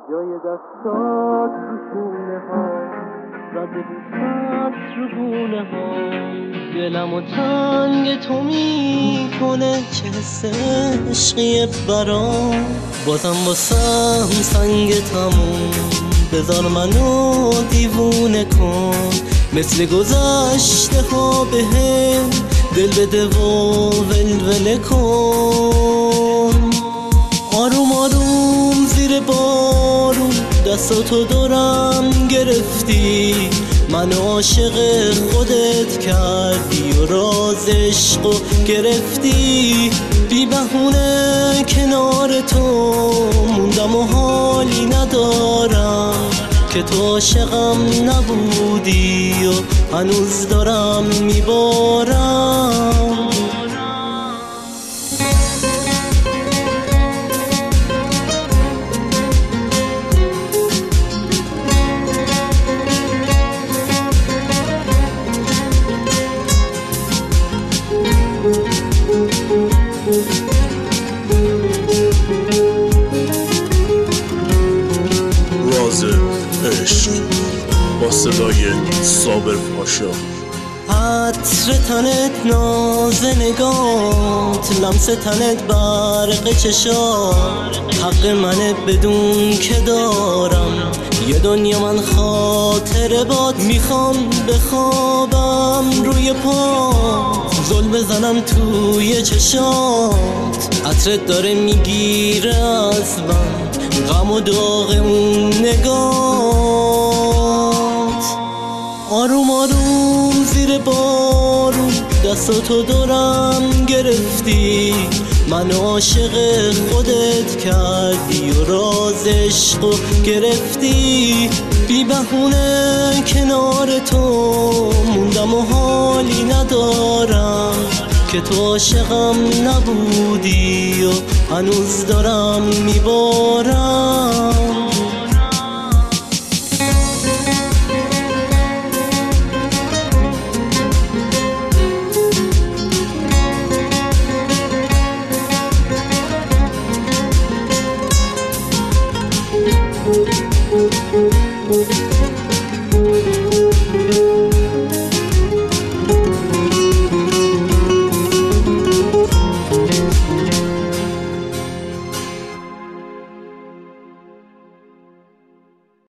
جای دستات رو شونه ها زده بوست رو گونه ها دلم و تنگ تو میکنه چه حس عشقیه برام بازم واسم سنگ تموم بذار منو دیوونه کن مثل گذشته ها بهم دل بده و ولوله کن آروم آروم زیر بارون دستاتو دورم گرفتی منو عاشق خودت کردی و راز عشقو گرفتی بی بهونه کنار تو موندم و حالی ندارم که تو عاشقم نبودی و هنوز دارم میبارم راز عشق با صدای صابر پاشا عطر تنت ناز نگات لمس تنت برق چشات حق منه بدون که دارم یه دنیا من خاطره باد میخوام بخوابم روی پات زل بزنم توی چشات عطرت داره میگیره از من غم و داغ اون نگات آروم آروم زیر بارون دستاتو دورم گرفتی منو عاشق خودت کردی و راز عشقو گرفتی بی بهونه کنار تو موندم و حالی ندارم که تو عاشقم نبودی و هنوز دارم میبارم